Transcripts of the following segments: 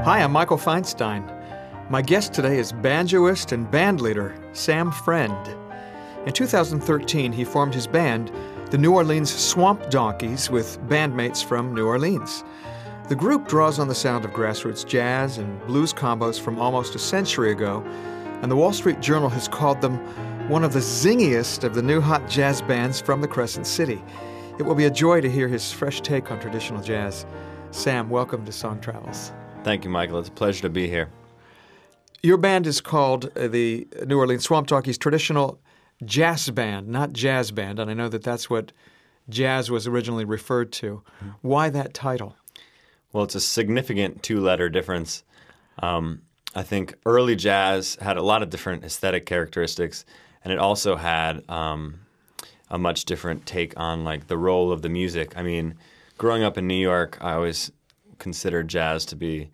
Hi, I'm Michael Feinstein. My guest today is banjoist and bandleader Sam Friend. In 2013, he formed his band, the New Orleans Swamp Donkeys, with bandmates from New Orleans. The group draws on the sound of grassroots jazz and blues combos from almost a century ago, and the Wall Street Journal has called them one of the zingiest of the new hot jazz bands from the Crescent City. It will be a joy to hear his fresh take on traditional jazz. Sam, welcome to Song Travels. Thank you, Michael. It's a pleasure to be here. Your band is called the New Orleans Swamp Donkeys Traditional Jazz Band, not Jazz Band, and I know that that's what jazz was originally referred to. Why that title? Well, it's a significant two-letter difference. I think early jazz had a lot of different aesthetic characteristics, and it also had a much different take on like the role of the music. I mean, growing up in New York, I always considered jazz to be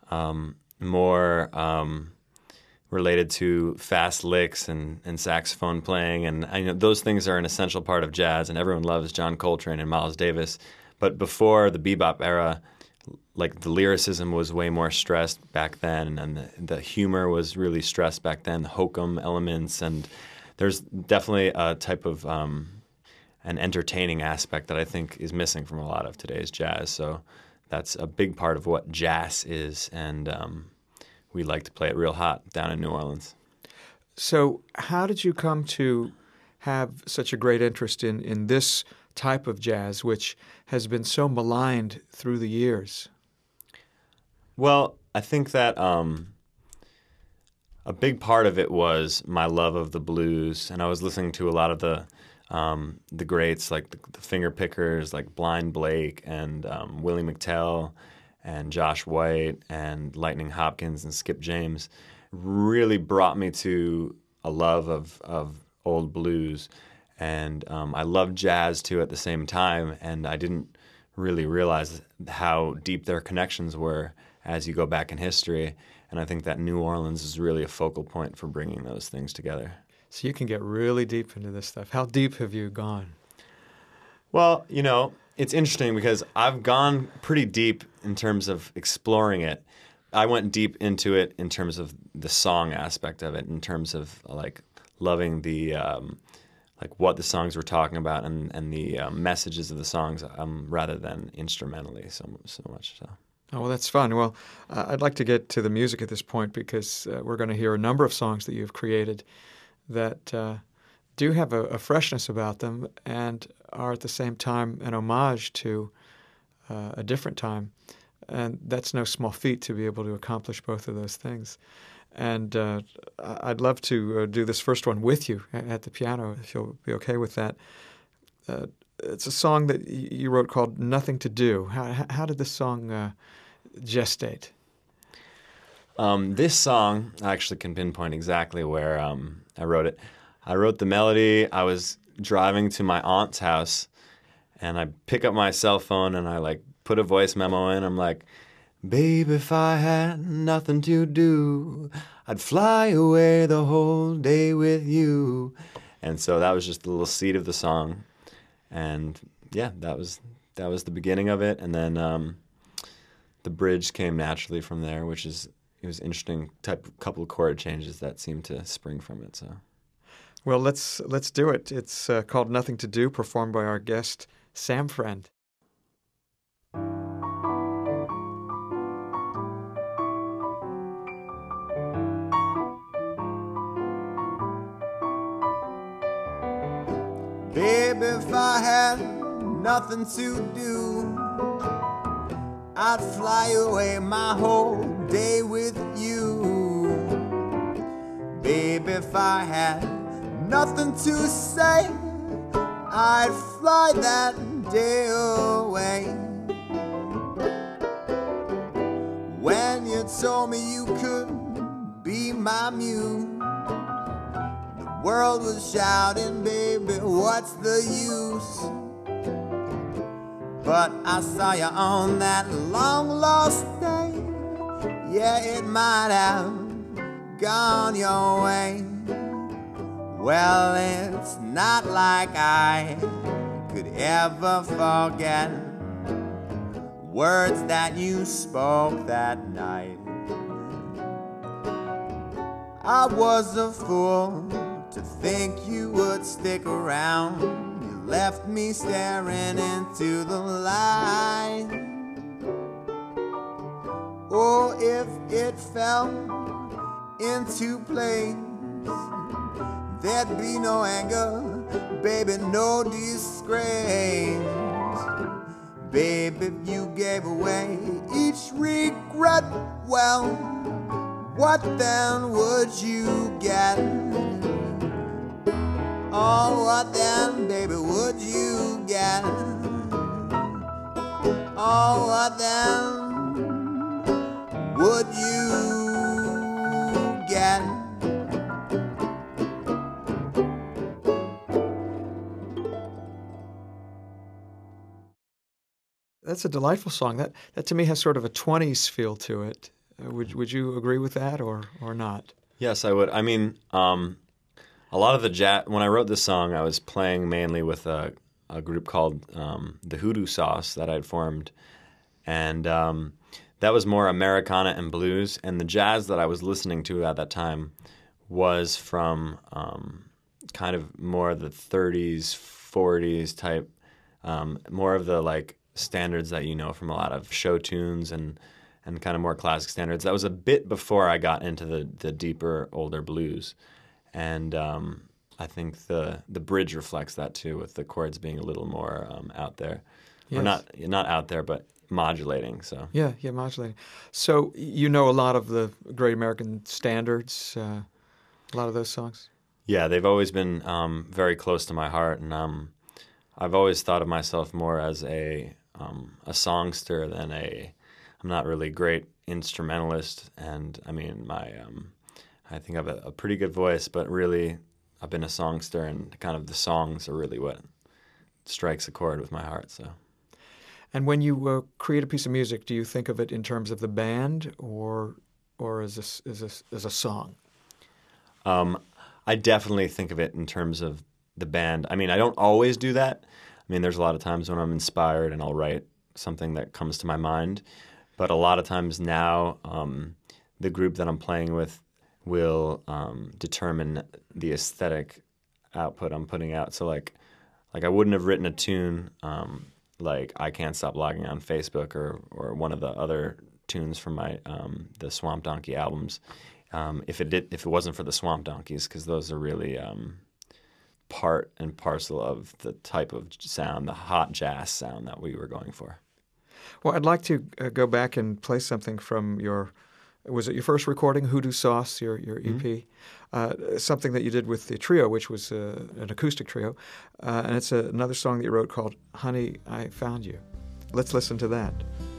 more related to fast licks and saxophone playing, and I know those things are an essential part of jazz, and everyone loves John Coltrane and Miles Davis. But before the bebop era, like the lyricism was way more stressed back then, and the humor was really stressed back then, the hokum elements, and there's definitely a type of an entertaining aspect that I think is missing from a lot of today's jazz. So that's a big part of what jazz is, and we like to play it real hot down in New Orleans. So how did you come to have such a great interest in this type of jazz, which has been so maligned through the years? Well, I think that a big part of it was my love of the blues, and I was listening to a lot of the greats, like the finger pickers, like Blind Blake and Willie McTell and Josh White and Lightning Hopkins and Skip James, really brought me to a love of old blues. And I loved jazz, too, at the same time, and I didn't really realize how deep their connections were as you go back in history. And I think that New Orleans is really a focal point for bringing those things together. So you can get really deep into this stuff. How deep have you gone? Well, you know, it's interesting because I've gone pretty deep in terms of exploring it. I went deep into it in terms of the song aspect of it, in terms of like loving the like what the songs were talking about and the messages of the songs, rather than instrumentally so much. So. Oh, well, that's fun. Well, I'd like to get to the music at this point because we're going to hear a number of songs that you've created that do have a freshness about them and are at the same time an homage to a different time. And that's no small feat to be able to accomplish both of those things. And I'd love to do this first one with you at the piano, if you'll be okay with that. It's a song that you wrote called Nothing to Do. How did this song gestate? This song, I actually can pinpoint exactly where I wrote it. I wrote the melody. I was driving to my aunt's house, and I pick up my cell phone, and I like put a voice memo in. I'm like, "Babe, if I had nothing to do, I'd fly away the whole day with you." And so that was just the little seed of the song. And yeah, that was the beginning of it. And then the bridge came naturally from there, it was interesting couple of chord changes that seemed to spring from it. So, well, let's do it. It's called Nothing to Do, performed by our guest Sam Friend. Baby, if I had nothing to do, I'd fly away my whole day with you. Baby, if I had nothing to say, I'd fly that day away. When you told me you could be my muse, the world was shouting, baby, what's the use? But I saw you on that long lost day. Yeah, it might have gone your way. Well, it's not like I could ever forget words that you spoke that night. I was a fool to think you would stick around. You left me staring into the light. Oh, if it fell into place, there'd be no anger, baby, no disgrace. Baby, if you gave away each regret, well, what then would you get? Oh, what then, baby, would you get? Oh, what then would you get? That's a delightful song. That to me has sort of a 20s feel to it. Would you agree with that or not? Yes, I would. I mean, a lot of the jazz. When I wrote this song, I was playing mainly with a group called the Hoodoo Sauce that I'd formed, and that was more Americana and blues. And the jazz that I was listening to at that time was from kind of more the 30s, 40s type, more of the like standards that you know from a lot of show tunes and kind of more classic standards. That was a bit before I got into the deeper, older blues. And I think the bridge reflects that too, with the chords being a little more out there. Yes. Or not out there, but modulating. So Yeah, modulating. So you know a lot of the Great American Standards, a lot of those songs? yeah, they've always been very close to my heart, and I've always thought of myself more as a songster than I'm not really a great instrumentalist, and I mean I think I have a pretty good voice, but really I've been a songster, and kind of the songs are really what strikes a chord with my heart. So. And when you create a piece of music, do you think of it in terms of the band or as a song? I definitely think of it in terms of the band. I mean, I don't always do that. I mean, there's a lot of times when I'm inspired and I'll write something that comes to my mind. But a lot of times now, the group that I'm playing with will determine the aesthetic output I'm putting out. So like I wouldn't have written a tune like I Can't Stop Logging on Facebook or one of the other tunes from my the Swamp Donkey albums if it wasn't for the Swamp Donkeys, because those are really part and parcel of the type of sound, the hot jazz sound that we were going for. Well, I'd like to go back and play something from was it your first recording, Hoodoo Sauce, your EP? Something that you did with the trio, which was an acoustic trio. And it's another song that you wrote called Honey, I Found You. Let's listen to that.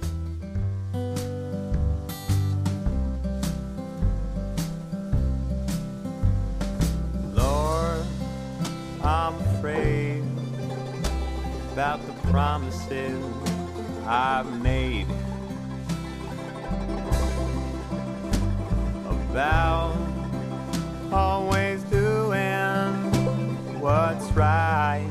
Lord, I'm afraid about the promises I've made, about always doing what's right.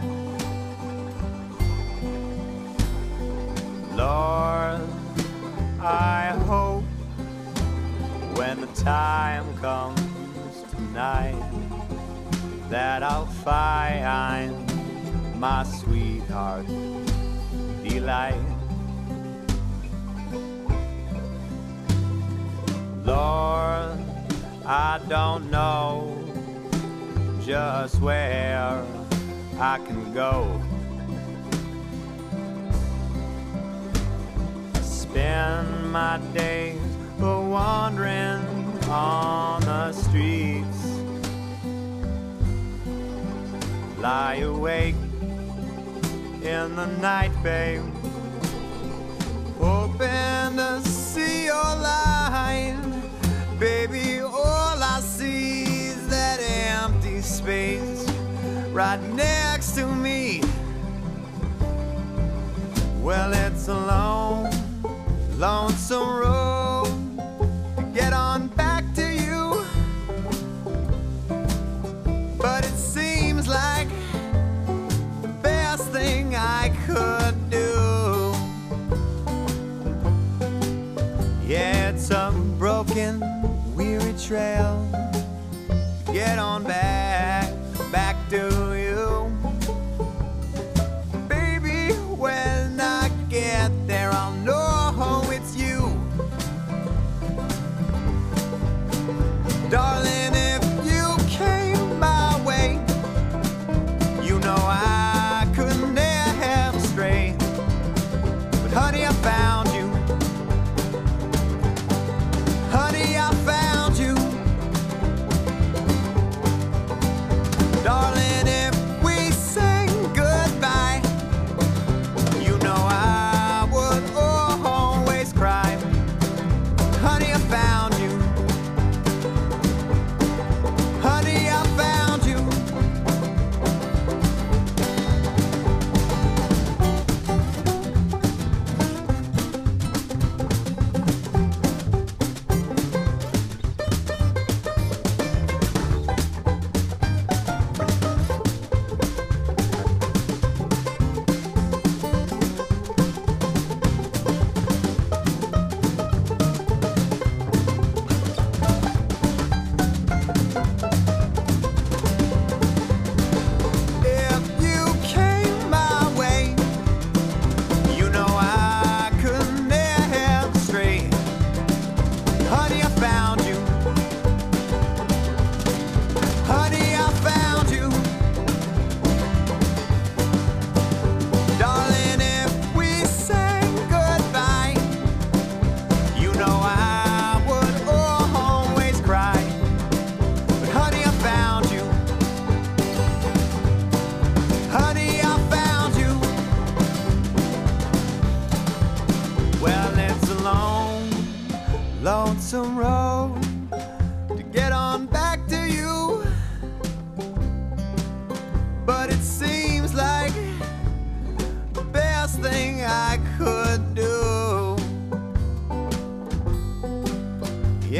Lord, I hope when the time comes tonight that I'll find my sweetheart's delight. Lord, I don't know just where I can go. I spend my days wandering on the streets, lie awake in the night, babe, hoping to see your light. Baby, all I see is that empty space right next to me. Well, it's a long, lonesome road to get on back to you, but it seems like the best thing I could do. Yeah, it's a broken, weary trail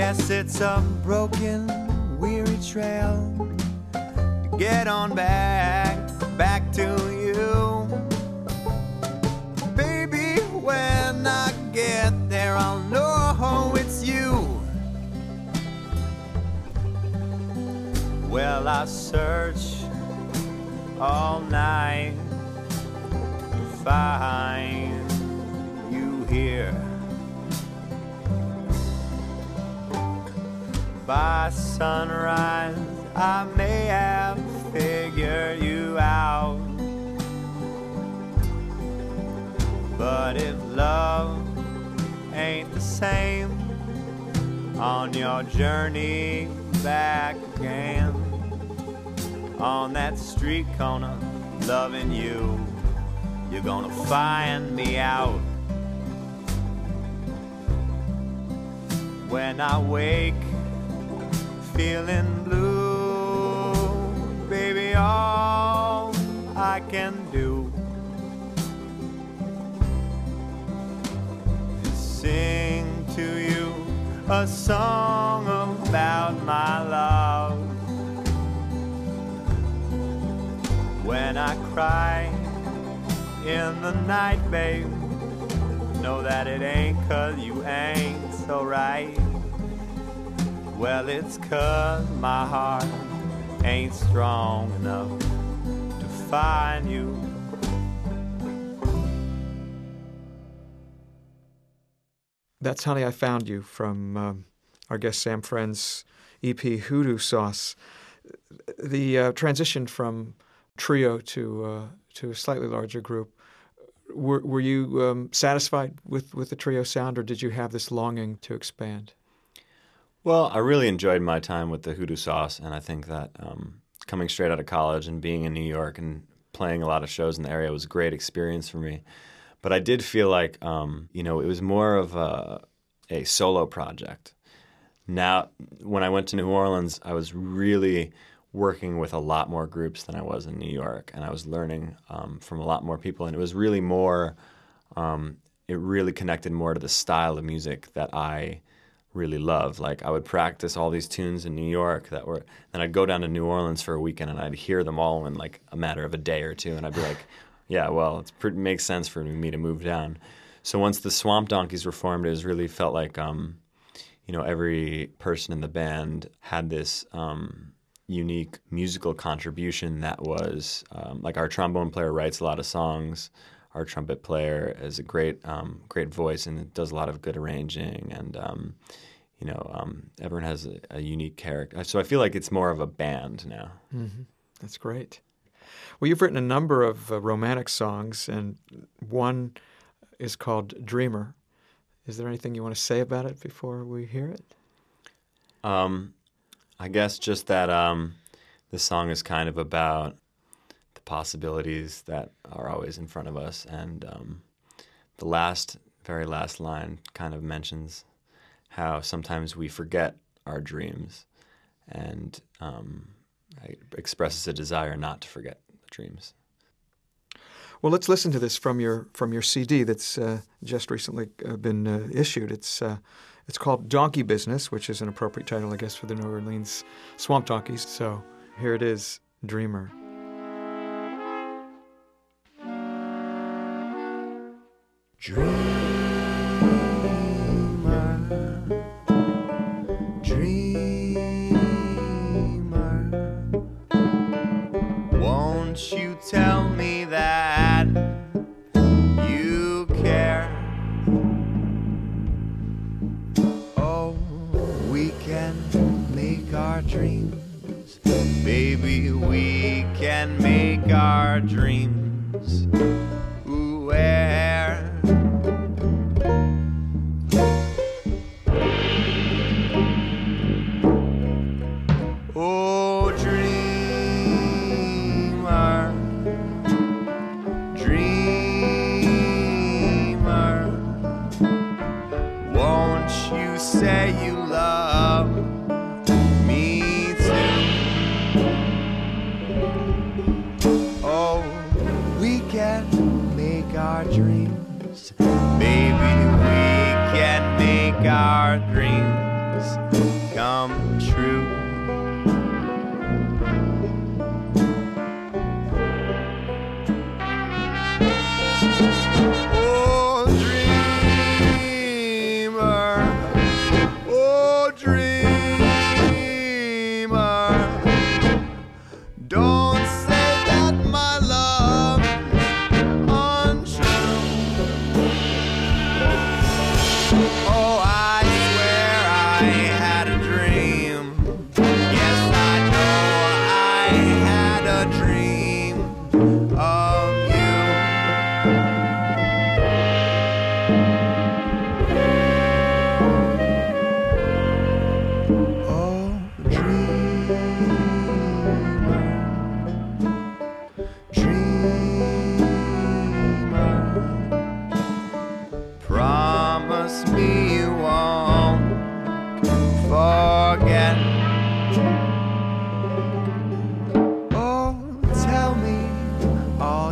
Guess it's a broken, weary trail to get on back to you. Baby, when I get there, I'll know it's you. Well, I search all night to find you here. By sunrise, I may have figured you out. But if love ain't the same on your journey back again, on that street corner, loving you, you're gonna find me out. When I wake feeling blue, baby, all I can do is sing to you a song about my love. When I cry in the night, babe, know that it ain't 'cause you ain't so right. Well, it's 'cause my heart ain't strong enough to find you. That's Honey, I Found You from our guest Sam Friend's EP Hoodoo Sauce. The transition from trio to a slightly larger group, were you satisfied with the trio sound, or did you have this longing to expand? Well, I really enjoyed my time with the Hoodoo Sauce, and I think that coming straight out of college and being in New York and playing a lot of shows in the area was a great experience for me. But I did feel like, it was more of a solo project. Now, when I went to New Orleans, I was really working with a lot more groups than I was in New York, and I was learning from a lot more people, and it was really more, it really connected more to the style of music that I really love. Like, I would practice all these tunes in New York then I'd go down to New Orleans for a weekend and I'd hear them all in like a matter of a day or two, and I'd be like, yeah, well, it makes sense for me to move down. So once the Swamp Donkeys were formed, it really felt like, every person in the band had this unique musical contribution that was, like our trombone player writes a lot of songs, our trumpet player has a great voice and does a lot of good arranging, and everyone has a unique character. So I feel like it's more of a band now. Mm-hmm. That's great. Well, you've written a number of romantic songs, and one is called Dreamer. Is there anything you want to say about it before we hear it? I guess just that this song is kind of about the possibilities that are always in front of us, and the very last line kind of mentions how sometimes we forget our dreams, and it expresses a desire not to forget the dreams. Well, let's listen to this from your CD that's just recently been issued. It's called Donkey Business, which is an appropriate title, I guess, for the New Orleans Swamp Donkeys. So here it is, Dreamer. Dreamer, won't you tell me that you care? Oh, we can make our dreams, baby, we can make our dreams. Where? Oh, dreamer, dreamer, won't you say you love me too? Oh, we can make our dreams, baby, we can make our dreams.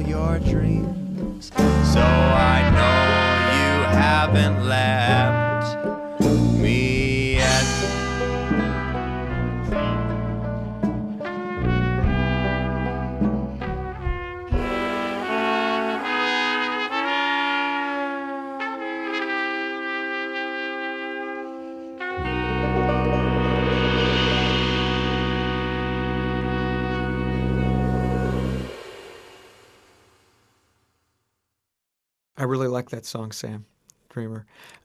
your dreams. So I know you haven't left me yet. I really like that song, Sam, Dreamer.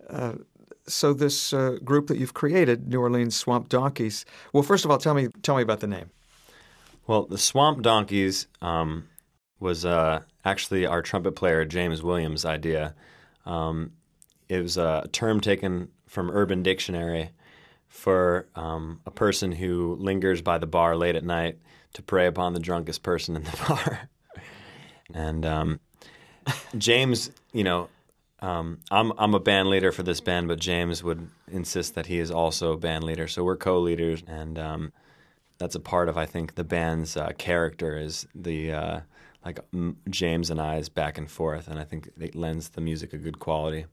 So this group that you've created, New Orleans Swamp Donkeys. Well, first of all, tell me about the name. Well, the Swamp Donkeys was actually our trumpet player James Williams' idea. It was a term taken from Urban Dictionary for a person who lingers by the bar late at night to prey upon the drunkest person in the bar. And James, I'm a band leader for this band, but James would insist that he is also a band leader. So we're co-leaders, and that's a part of, I think, the band's character is the James and I's back and forth, and I think it lends the music a good quality.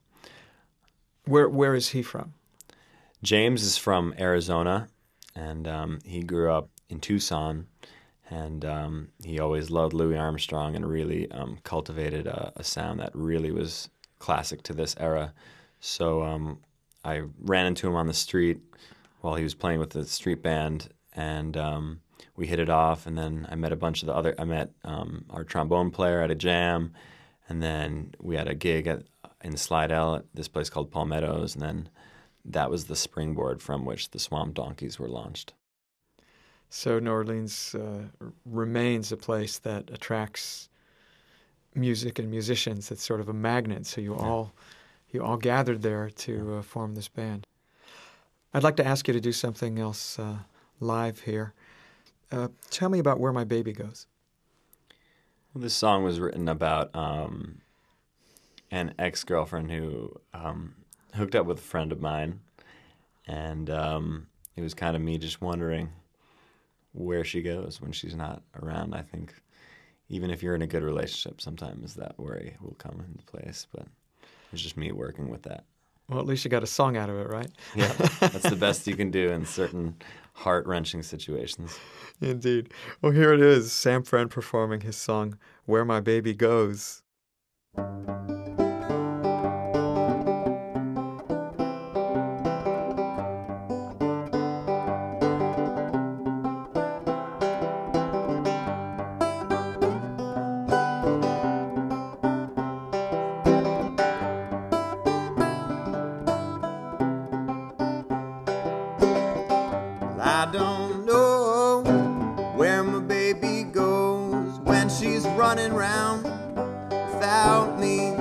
Where is he from? James is from Arizona, and he grew up in Tucson, and he always loved Louis Armstrong and really cultivated a sound that really was classic to this era. So I ran into him on the street while he was playing with the street band, and we hit it off. And then I met I met our trombone player at a jam, and then we had a gig in Slidell at this place called Palmettos, and then that was the springboard from which the Swamp Donkeys were launched. So New Orleans remains a place that attracts music and musicians. It's sort of a magnet. So you all gathered there to form this band. I'd like to ask you to do something else live here. Tell me about Where My Baby Goes. Well, this song was written about an ex-girlfriend who hooked up with a friend of mine, and it was kind of me just wondering where she goes when she's not around. I think even if you're in a good relationship, sometimes that worry will come into place, but it's just me working with that. Well, at least you got a song out of it, right? Yeah, that's the best you can do in certain heart-wrenching situations. Indeed. Well, here it is, Sam Friend performing his song, Where My Baby Goes. I don't know where my baby goes when she's running round without me.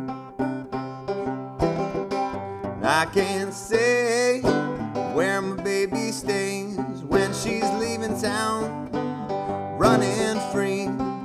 I can't say where my baby stays when she's leaving town running free.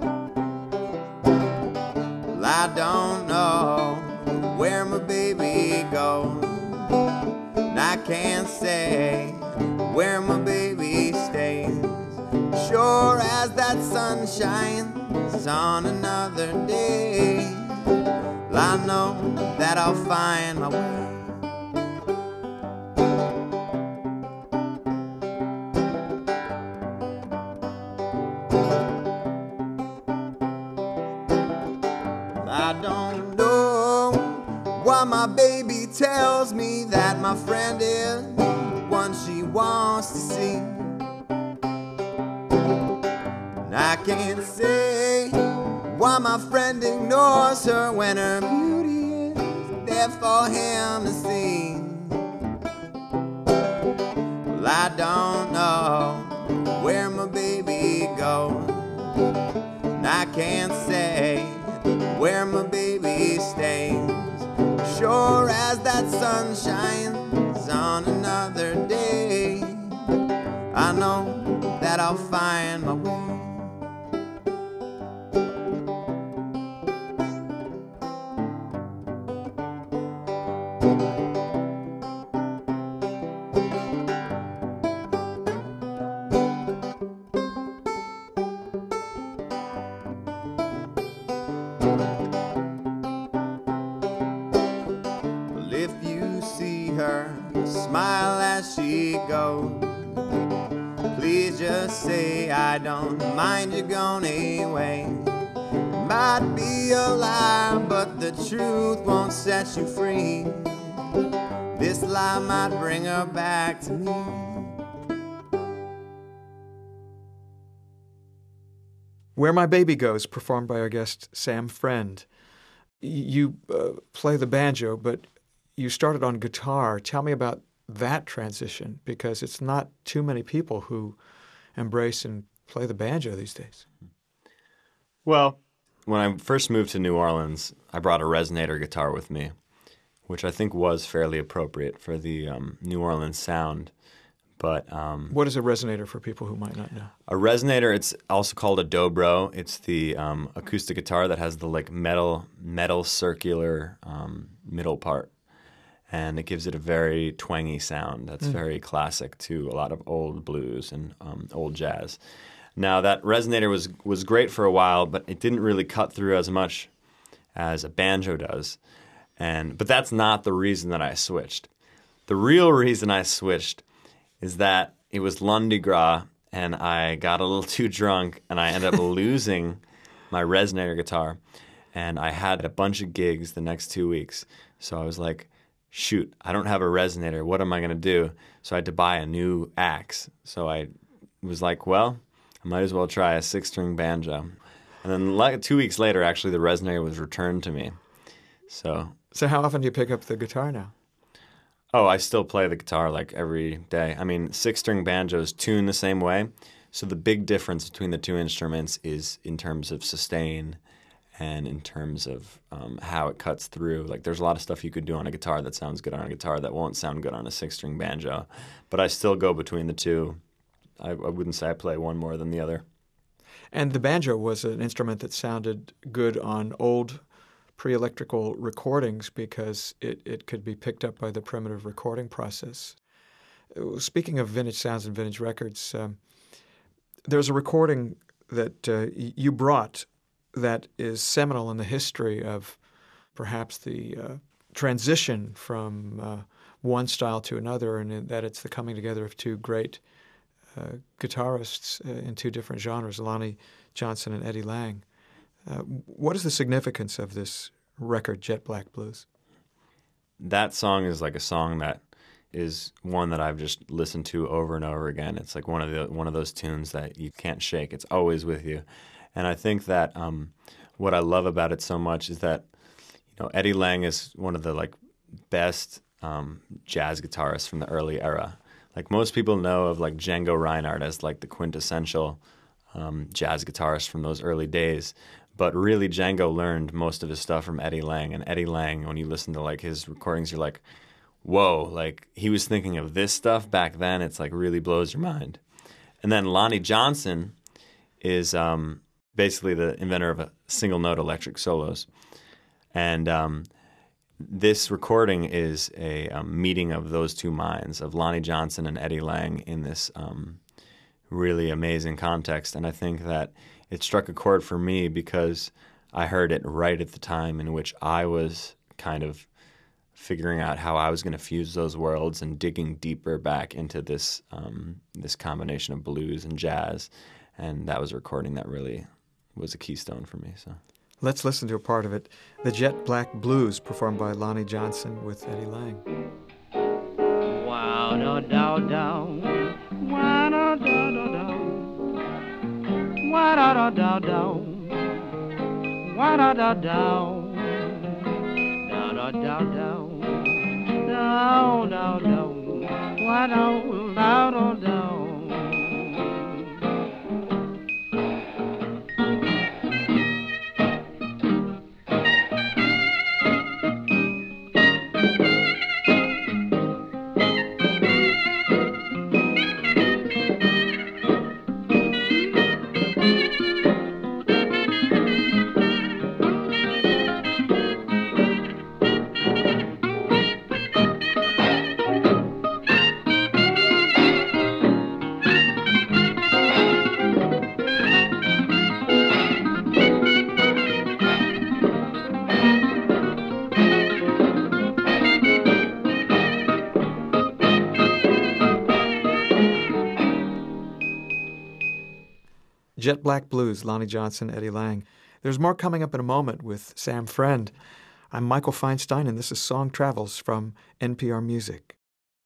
Well, I don't know where my baby goes, and I can't say where my baby stays. Sure as that sun shines on another day, well, I know that I'll find my way. I don't know why my baby tells me that my friend is one she wants to see. And I can't say why my friend ignores her when her beauty is there for him to see. Well, I don't know where my baby goes, and I can't say where my baby stays. Sure as that sun shines on another day, I know that I'll find my way. goes. Please just say I don't mind you gone away. Might be a lie, but the truth won't set you free. This lie might bring her back to me. Where My Baby Goes, performed by our guest Sam Friend. You play the banjo, but you started on guitar. Tell me about that transition, because it's not too many people who embrace and play the banjo these days. Well, when I first moved to New Orleans, I brought a resonator guitar with me, which I think was fairly appropriate for the New Orleans sound. But what is a resonator for people who might not know? A resonator, it's also called a dobro. It's the acoustic guitar that has the like metal circular middle part, and it gives it a very twangy sound that's very classic to a lot of old blues and old jazz. Now that resonator was great for a while, but it didn't really cut through as much as a banjo does. But that's not the reason that I switched. The real reason I switched is that it was Lundi Gras, and I got a little too drunk, and I ended up losing my resonator guitar. And I had a bunch of gigs the next 2 weeks. So I was like, shoot, I don't have a resonator. What am I going to do? So I had to buy a new axe. So I was like, well, I might as well try a 6-string banjo. And then like 2 weeks later, actually, the resonator was returned to me. So how often do you pick up the guitar now? Oh, I still play the guitar like every day. I mean, 6-string banjos tune the same way. So the big difference between the two instruments is in terms of sustain and in terms of how it cuts through. Like there's a lot of stuff you could do on a guitar that sounds good on a guitar that won't sound good on a 6-string banjo. But I still go between the two. I wouldn't say I play one more than the other. And the banjo was an instrument that sounded good on old pre-electrical recordings because it could be picked up by the primitive recording process. Speaking of vintage sounds and vintage records, there's a recording that you brought that is seminal in the history of perhaps the transition from one style to another, and in that it's the coming together of two great guitarists in two different genres, Lonnie Johnson and Eddie Lang. What is the significance of this record, Jet Black Blues? That song is like a song that is one that I've just listened to over and over again. It's like one of those tunes that you can't shake. It's always with you. And I think that what I love about it so much is that Eddie Lang is one of the like best jazz guitarists from the early era. Like most people know of like Django Reinhardt as like the quintessential jazz guitarist from those early days. But really, Django learned most of his stuff from Eddie Lang. And Eddie Lang, when you listen to like his recordings, you're like, whoa, like he was thinking of this stuff back then. It's like really blows your mind. And then Lonnie Johnson is basically the inventor of single note electric solos. And this recording is a meeting of those two minds, of Lonnie Johnson and Eddie Lang in this really amazing context. And I think that it struck a chord for me because I heard it right at the time in which I was kind of figuring out how I was going to fuse those worlds and digging deeper back into this this combination of blues and jazz. And that was a recording that really was a keystone for me. So let's listen to a part of it. The Jet Black Blues, performed by Lonnie Johnson with Eddie Lang. Wow, da da da, wow, da da da da. Wa da da da da, wa da da da, da da da da, da da da, wa da da da. Jet Black Blues, Lonnie Johnson, Eddie Lang. There's more coming up in a moment with Sam Friend. I'm Michael Feinstein, and this is Song Travels from NPR Music.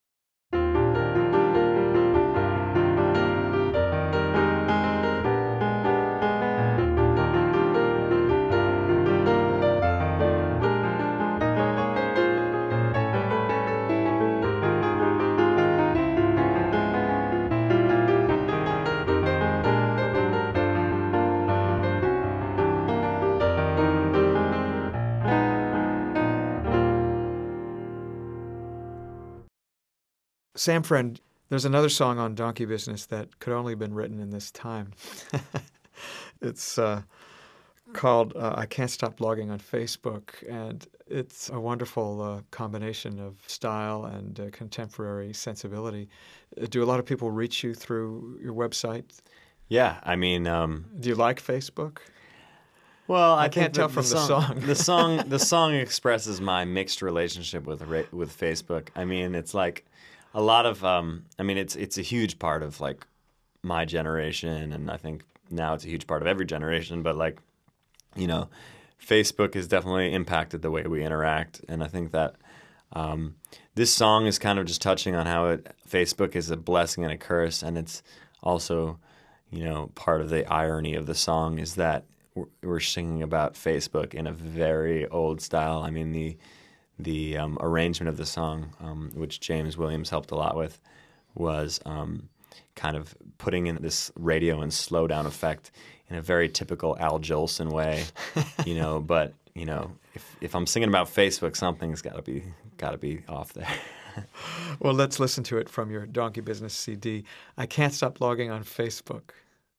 Sam Friend, there's another song on Donkey Business that could only have been written in this time. It's called I Can't Stop Blogging on Facebook, and it's a wonderful combination of style and contemporary sensibility. Do a lot of people reach you through your website? Yeah, I mean... Do you like Facebook? Well, I can't tell from the song. The song expresses my mixed relationship with Facebook. I mean, it's like a lot of. I mean, it's a huge part of like my generation, and I think now it's a huge part of every generation. But like, you know, Facebook has definitely impacted the way we interact, and I think that this song is kind of just touching on how Facebook is a blessing and a curse, and it's also, you know, part of the irony of the song is that we're singing about Facebook in a very old style. I mean, the arrangement of the song, which James Williams helped a lot with, was kind of putting in this radio and slow down effect in a very typical Al Jolson way, you know. But you know, if I'm singing about Facebook, something's got to be off there. Well, let's listen to it from your Donkey Business CD. I Can't Stop Blogging on Facebook.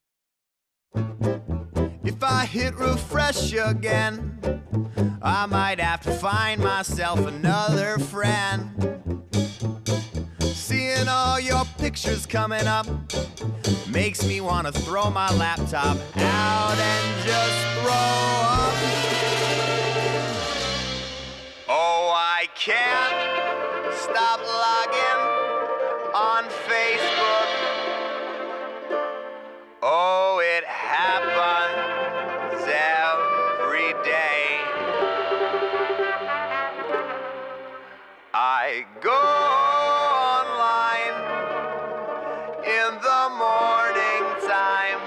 If I hit refresh again, I might have to find myself another friend. Seeing all your pictures coming up makes me want to throw my laptop out and just throw up. Oh, I can't stop logging on Facebook. Oh, it happens every day. I go online in the morning time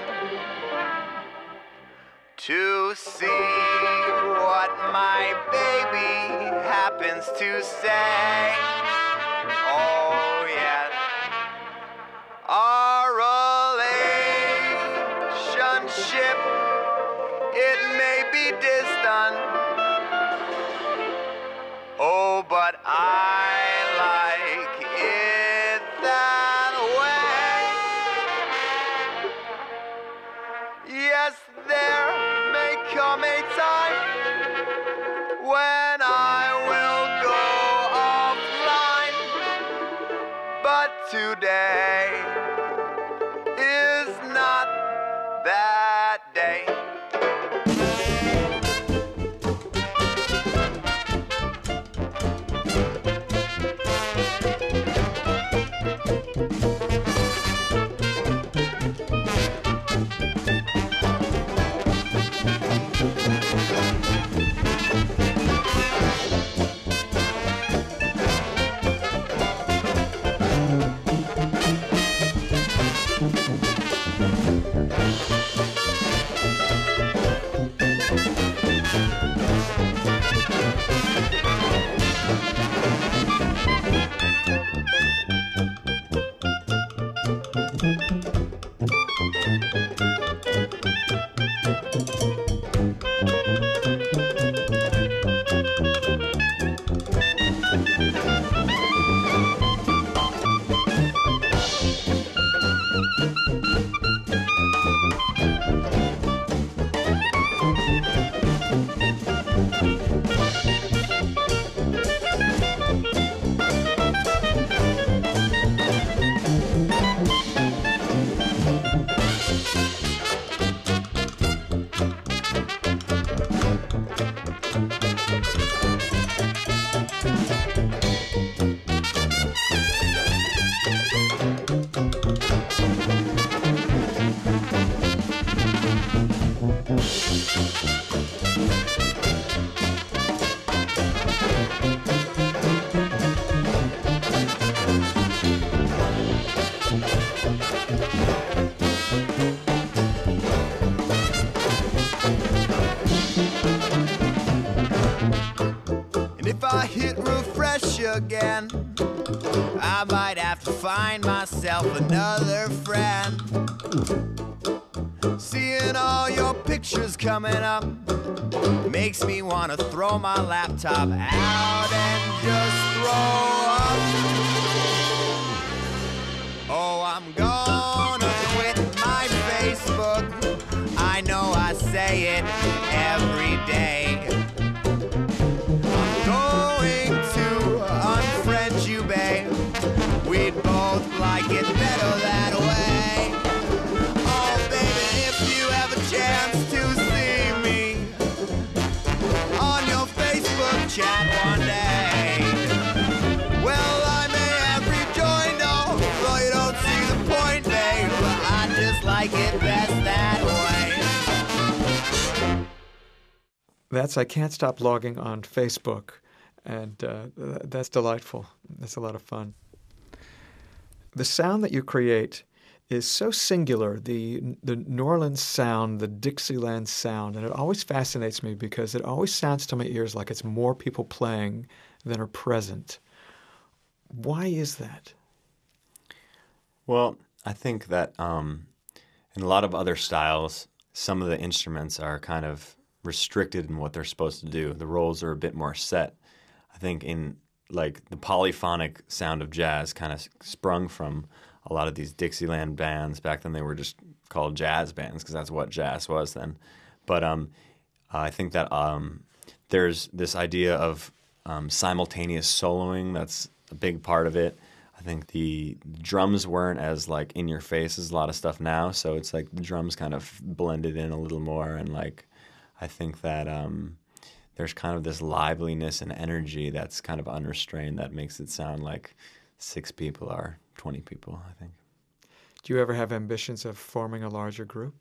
to see what my baby happens to say. Oh, yes. Our relationship, it may be distant. Oh, but I like it that way. Yes, there may come a time when I will go offline, but today is not that day. I hit refresh again, I might have to find myself another friend. Seeing all your pictures coming up makes me want to throw my laptop out and just throw up. Oh, I'm gonna quit my Facebook. I know I say it every day. I'm going to unfriend you, babe. We'd both like it better that way. Oh, baby, if you have a chance to see me on your Facebook chat one day, well, I may have rejoined, although you don't see the point, babe. I just like it best that way. That's I Can't Stop Logging on Facebook, and that's delightful. That's a lot of fun. The sound that you create is so singular, the New Orleans sound, the Dixieland sound, and it always fascinates me because it always sounds to my ears like it's more people playing than are present. Why is that? Well, I think that in a lot of other styles, some of the instruments are kind of restricted in what they're supposed to do. The roles are a bit more set. I think in like the polyphonic sound of jazz kind of sprung from a lot of these Dixieland bands. Back then they were just called jazz bands because that's what jazz was then. But I think that there's this idea of simultaneous soloing that's a big part of it. I think the drums weren't as like in your face as a lot of stuff now, so it's like the drums kind of blended in a little more, and like I think that there's kind of this liveliness and energy that's kind of unrestrained that makes it sound like 6 people are 20 people, I think. Do you ever have ambitions of forming a larger group?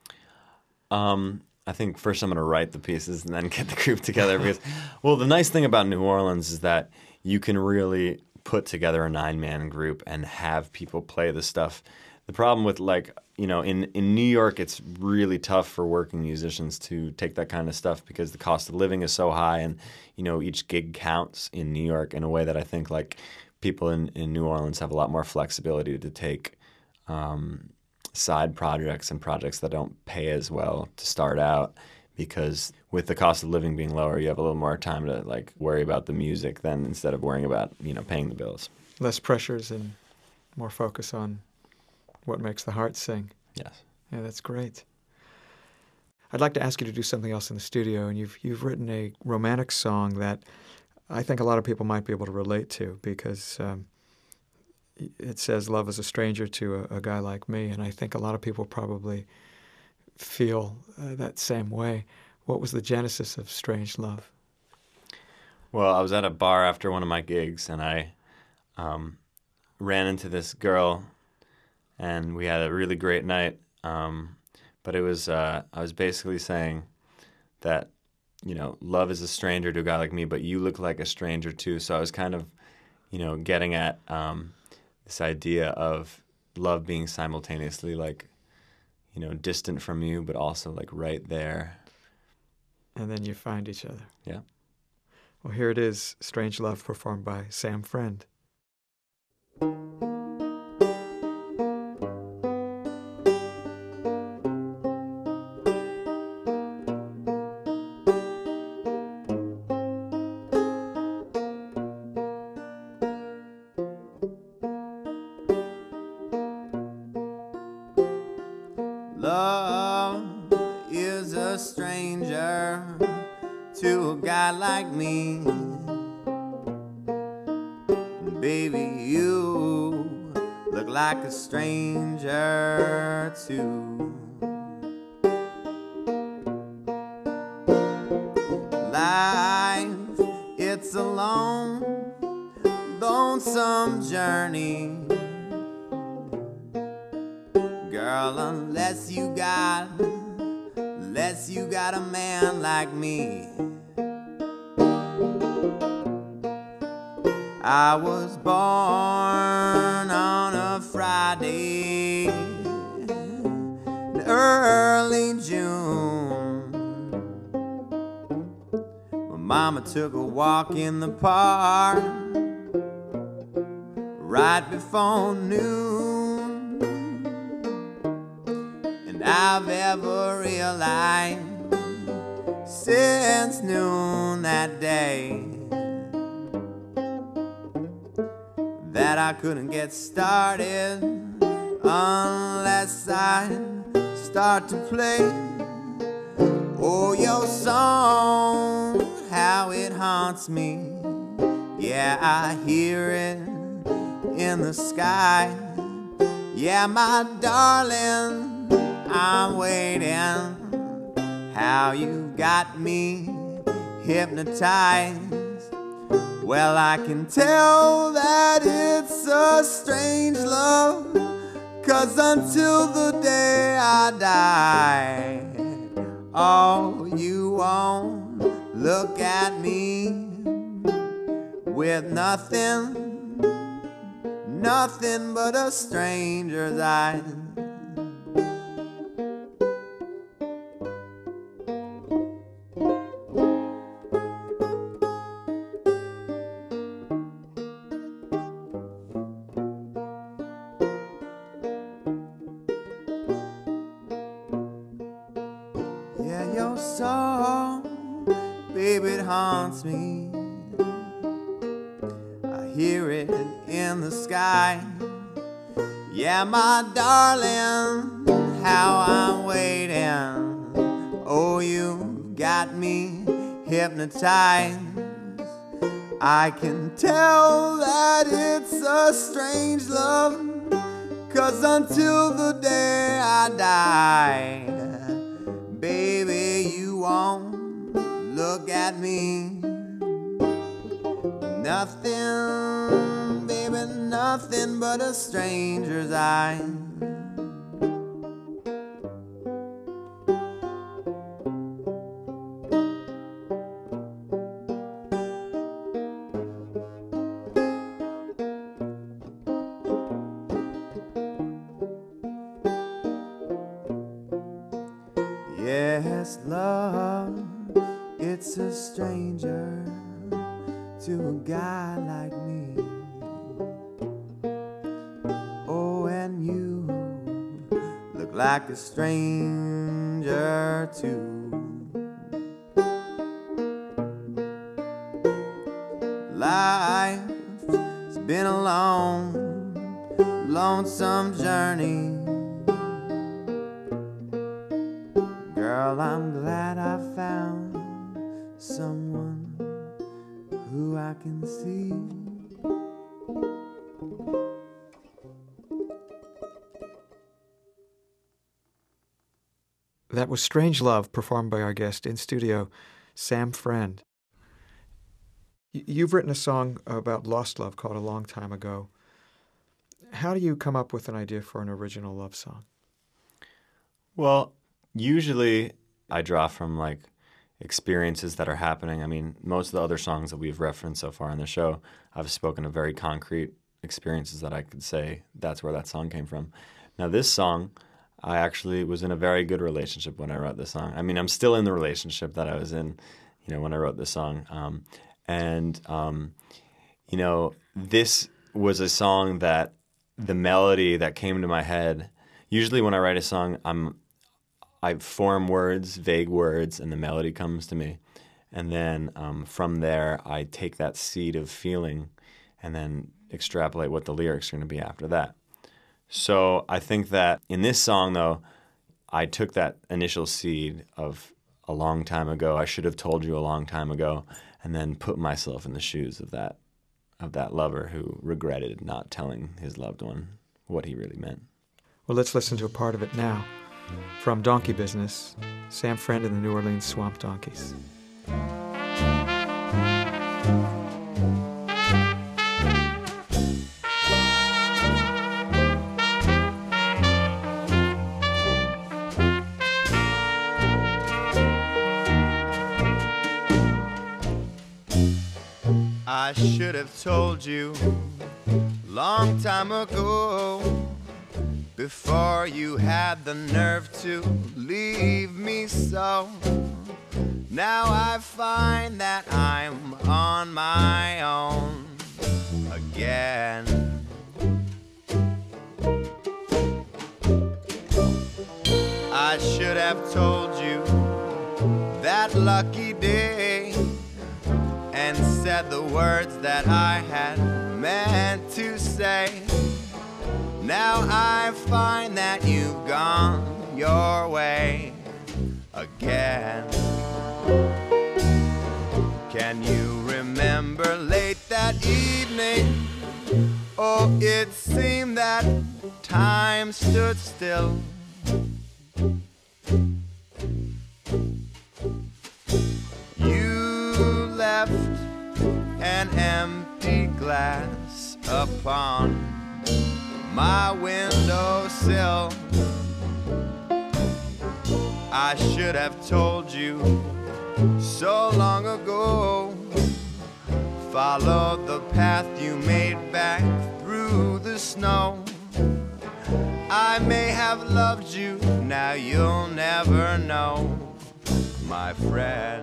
I think first I'm going to write the pieces and then get the group together because, well, the nice thing about New Orleans is that you can really put together a 9-man group and have people play the stuff. The problem with in New York, it's really tough for working musicians to take that kind of stuff because the cost of living is so high, and each gig counts in New York in a way that I think like people in New Orleans have a lot more flexibility to take side projects and projects that don't pay as well to start out, because with the cost of living being lower, you have a little more time to like worry about the music than instead of worrying about paying the bills. Less pressures and more focus on what makes the heart sing. Yes. Yeah, that's great. I'd like to ask you to do something else in the studio, and you've written a romantic song that I think a lot of people might be able to relate to because it says love is a stranger to a guy like me, and I think a lot of people probably feel that same way. What was the genesis of Strange Love? Well, I was at a bar after one of my gigs, and I ran into this girl, and we had a really great night. But it was I was basically saying that, love is a stranger to a guy like me, but you look like a stranger too. So I was kind of, getting at this idea of love being simultaneously like, distant from you, but also like right there. And then you find each other. Yeah. Well, here it is, Strange Love, performed by Sam Friend. Love is a stranger to a guy like me. Baby, you look like a stranger too. Life, it's a long, lonesome journey. Girl, unless you got a man like me. I was born on a Friday in early June. Mama took a walk in the park right before noon, and I've ever realized since noon that day that I couldn't get started unless I start to play. Oh, your song, how it haunts me. Yeah, I hear it in the sky. Yeah, my darling, I'm waiting. How you got me hypnotized. Well, I can tell that it's a strange love, 'cause until the day I die, oh, you won't look at me with nothing but a stranger's eyes. Yeah, your song, baby, it haunts me. I hear it in the sky. Yeah, my darling, how I'm waiting. Oh, you got me hypnotized. I can tell that it's a strange love, 'cause until the day I die, baby, you won't look at me. Nothing, baby, nothing but a stranger's eye. Yes, love, it's a stranger to a guy like me. Oh, and you look like a stranger too. Life's been a long, lonesome journey. Girl, I'm glad I found someone who I can see. That was Strange Love, performed by our guest in studio, Sam Friend. You've written a song about lost love called A Long Time Ago. How do you come up with an idea for an original love song? Well, usually I draw from like experiences that are happening. I mean, most of the other songs that we've referenced so far on the show, I've spoken of very concrete experiences that I could say that's where that song came from. Now this song, I actually was in a very good relationship when I wrote this song. I mean, I'm still in the relationship that I was in, when I wrote this song. This was a song that the melody that came to my head, usually when I write a song, I form words, vague words, and the melody comes to me. And then from there, I take that seed of feeling and then extrapolate what the lyrics are going to be after that. So I think that in this song, though, I took that initial seed of a long time ago, I should have told you a long time ago, and then put myself in the shoes of that lover who regretted not telling his loved one what he really meant. Well, let's listen to a part of it now. From Donkey Business, Sam Friend and the New Orleans Swamp Donkeys. I should have told you long time ago, before you had the nerve to leave me so. Now I find that I'm on my own again. I should have told you that lucky day and said the words that I had meant to say. Now I find that you've gone your way again. Can you remember late that evening? Oh, it seemed that time stood still. You left an empty glass upon my windowsill. I should have told you so long ago. Follow the path you made back through the snow. I may have loved you, now you'll never know, my friend.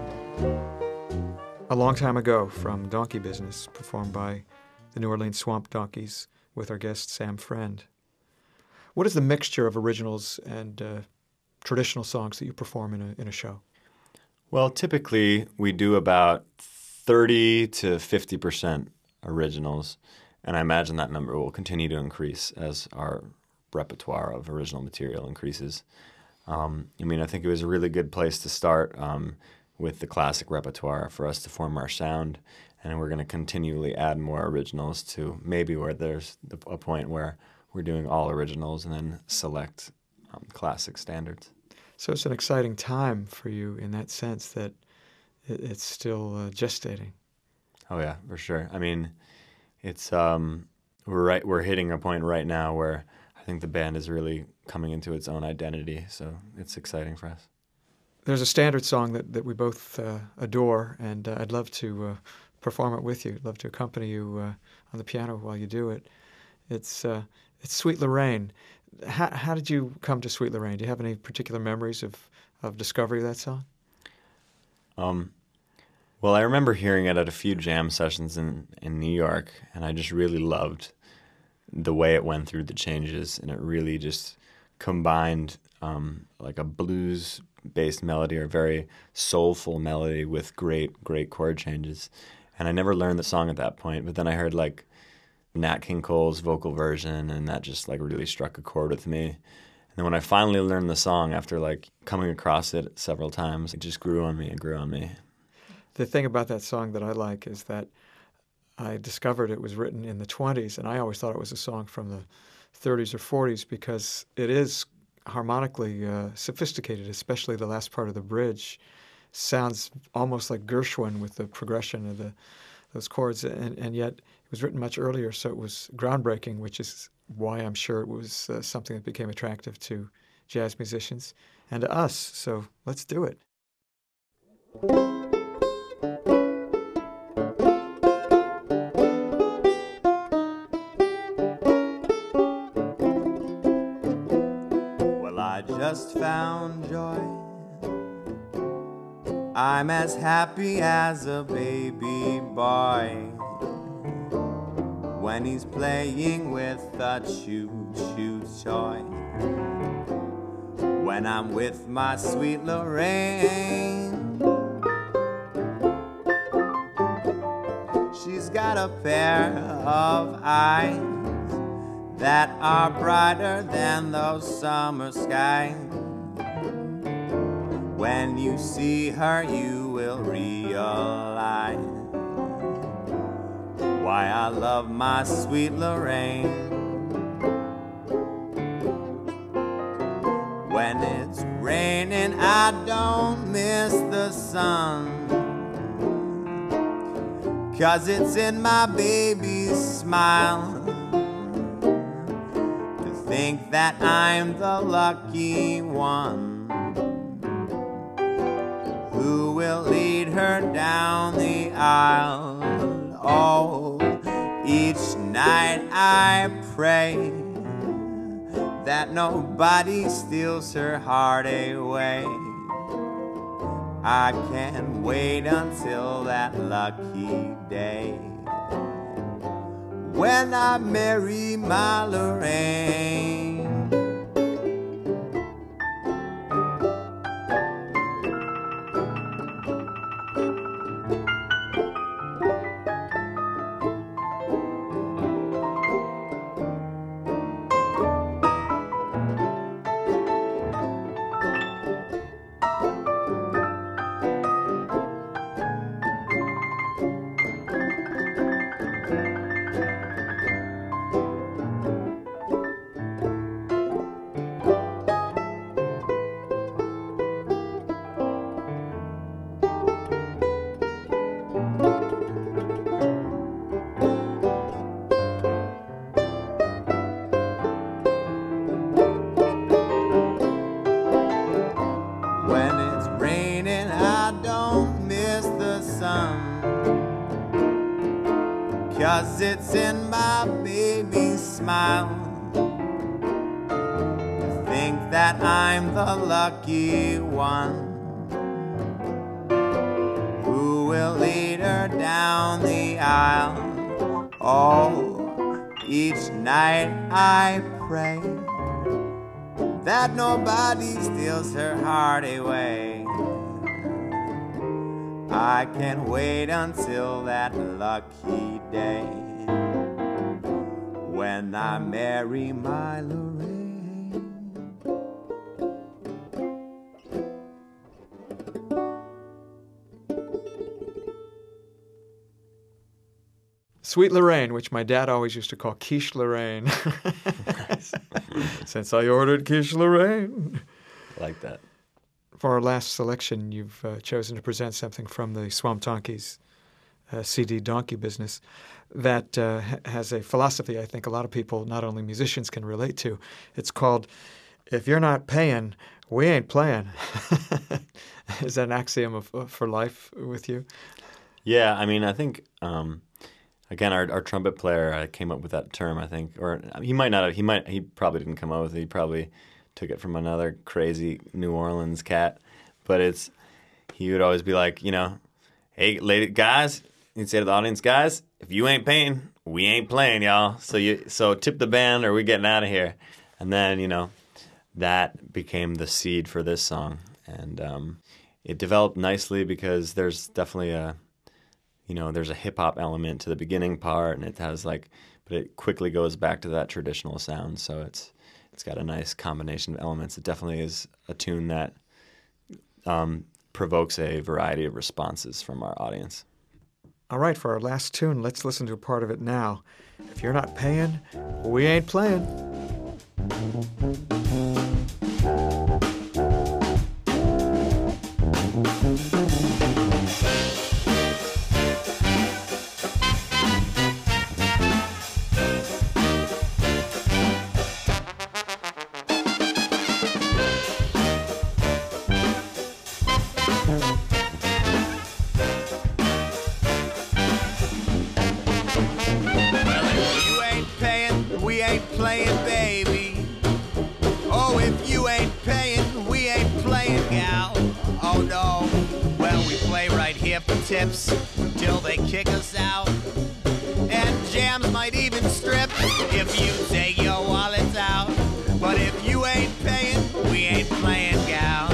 A Long Time Ago from Donkey Business, performed by the New Orleans Swamp Donkeys with our guest Sam Friend. What is the mixture of originals and traditional songs that you perform in a show? Well, typically we do about 30 to 50% originals, and I imagine that number will continue to increase as our repertoire of original material increases. I think it was a really good place to start with the classic repertoire for us to form our sound, and we're going to continually add more originals to maybe where there's a point where we're doing all originals and then select classic standards. So it's an exciting time for you in that sense that it's still gestating. Oh yeah, for sure. I mean, it's we're hitting a point right now where I think the band is really coming into its own identity, so it's exciting for us. There's a standard song that we both adore, and I'd love to perform it with you. I'd love to accompany you on the piano while you do it. It's Sweet Lorraine. How did you come to Sweet Lorraine? Do you have any particular memories of discovery of that song? Well, I remember hearing it at a few jam sessions in New York, and I just really loved the way it went through the changes, and it really just combined like a blues-based melody or very soulful melody with great chord changes. And I never learned the song at that point, but then I heard like Nat King Cole's vocal version, and that just like really struck a chord with me. And then when I finally learned the song after like coming across it several times, it just grew on me. It grew on me. The thing about that song that I like is that I discovered it was written in the 20s, and I always thought it was a song from the 30s or 40s because it is harmonically sophisticated, especially the last part of the bridge. Sounds almost like Gershwin with the progression of those chords, and yet it was written much earlier, so it was groundbreaking, which is why I'm sure it was something that became attractive to jazz musicians and to us. So let's do it. Well, I just found joy. I'm as happy as a baby boy when he's playing with a choo-choo toy. When I'm with my sweet Lorraine, she's got a pair of eyes that are brighter than those summer skies. When you see her, you will realize why I love my sweet Lorraine. When it's raining, I don't miss the sun, 'cause it's in my baby's smile to think that I'm the lucky one who will lead her down the aisle. Oh, each night I pray that nobody steals her heart away. I can't wait until that lucky day when I marry my Lorraine. When it's raining, I don't miss the sun, 'cause it's in my baby's smile. To think that I'm the lucky one who will lead her down the aisle. Oh, each night I pray that nobody steals her heart away. I can't wait until that lucky day when I marry my Lorraine. Sweet Lorraine, which my dad always used to call Quiche Lorraine. Since I ordered Quiche Lorraine. Like that. For our last selection, you've chosen to present something from the Swamp Donkeys CD Donkey Business that has a philosophy I think a lot of people, not only musicians, can relate to. It's called, if you're not paying, we ain't playing. Is that an axiom for life with you? Yeah, I mean, I think, again, our trumpet player came up with that term, I think. Or he might not have, he probably didn't come up with it. He probably took it from another crazy New Orleans cat. But he would always be like, hey, guys, he'd say to the audience, guys, if you ain't paying, we ain't playing, y'all. So tip the band or we're getting out of here. And then, that became the seed for this song. And it developed nicely because there's definitely there's a hip-hop element to the beginning part, and it has but it quickly goes back to that traditional sound. So it's got a nice combination of elements. It definitely is a tune that provokes a variety of responses from our audience. All right, for our last tune, let's listen to a part of it now. If you're not paying, we ain't playing. Tips till they kick us out, and jams might even strip if you take your wallets out. But if you ain't paying, we ain't playing, gal.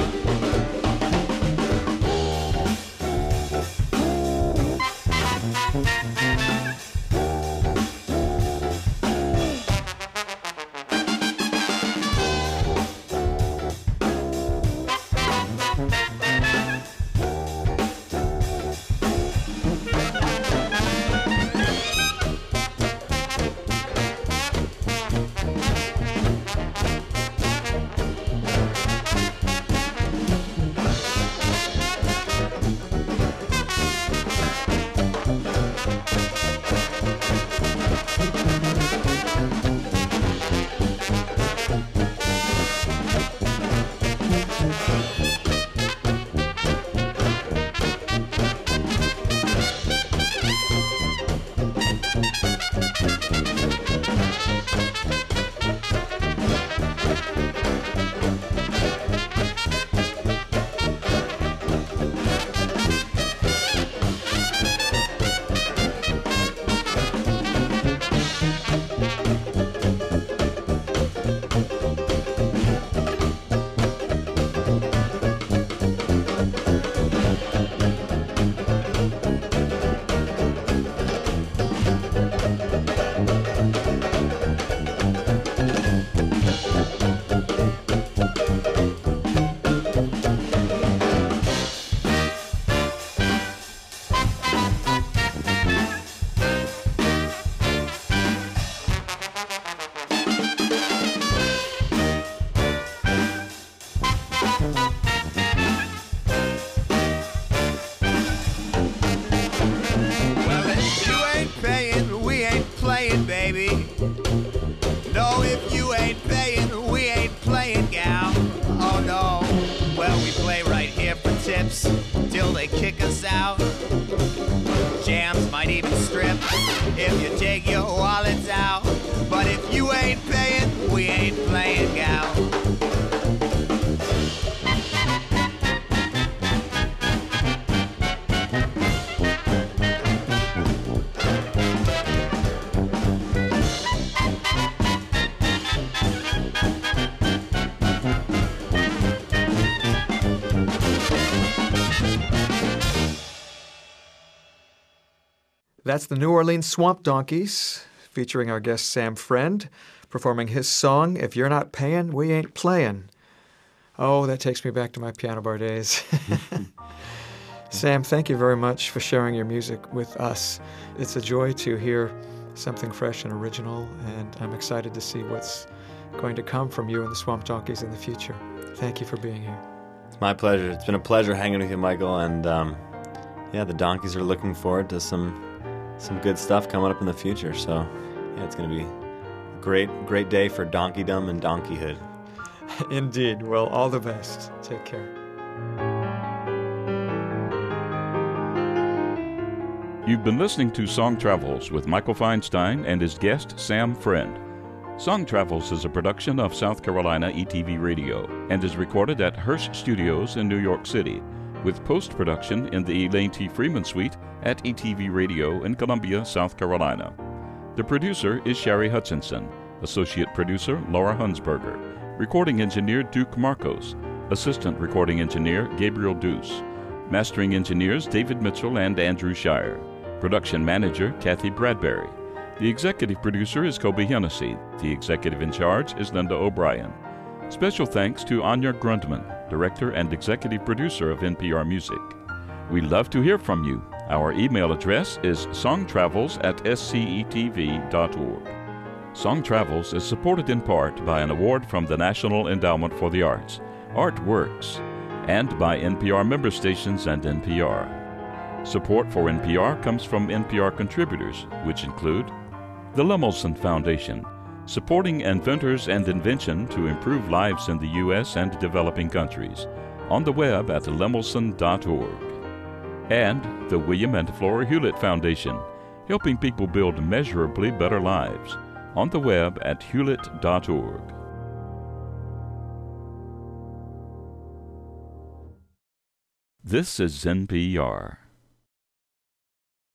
if you take your wallets out. But if you ain't paying, we ain't playing, gal. That's the New Orleans Swamp Donkeys, featuring our guest Sam Friend, performing his song, If You're Not Paying, We Ain't Playing. Oh, that takes me back to my piano bar days. Sam, thank you very much for sharing your music with us. It's a joy to hear something fresh and original, and I'm excited to see what's going to come from you and the Swamp Donkeys in the future. Thank you for being here. It's my pleasure. It's been a pleasure hanging with you, Michael, and the Donkeys are looking forward to some good stuff coming up in the future. So, yeah, it's going to be a great day for donkeydom and donkeyhood. Indeed. Well, all the best. Take care. You've been listening to Song Travels with Michael Feinstein and his guest, Sam Friend. Song Travels is a production of South Carolina ETV Radio and is recorded at Hirsch Studios in New York City, with post-production in the Elaine T. Freeman Suite at ETV Radio in Columbia, South Carolina. The producer is Sherry Hutchinson, associate producer Laura Hunsberger, recording engineer Duke Marcos, assistant recording engineer Gabriel Deuce, mastering engineers David Mitchell and Andrew Shire, production manager Kathy Bradbury. The executive producer is Kobe Hennessy. The executive in charge is Linda O'Brien. Special thanks to Anya Grundman, director and executive producer of NPR Music. We'd love to hear from you. Our email address is songtravels@scetv.org. Song Travels is supported in part by an award from the National Endowment for the Arts, Artworks, and by NPR member stations and NPR. Support for NPR comes from NPR contributors, which include the Lemelson Foundation, supporting inventors and invention to improve lives in the U.S. and developing countries, on the web at lemelson.org. And the William and Flora Hewlett Foundation, helping people build measurably better lives, on the web at hewlett.org. This is NPR.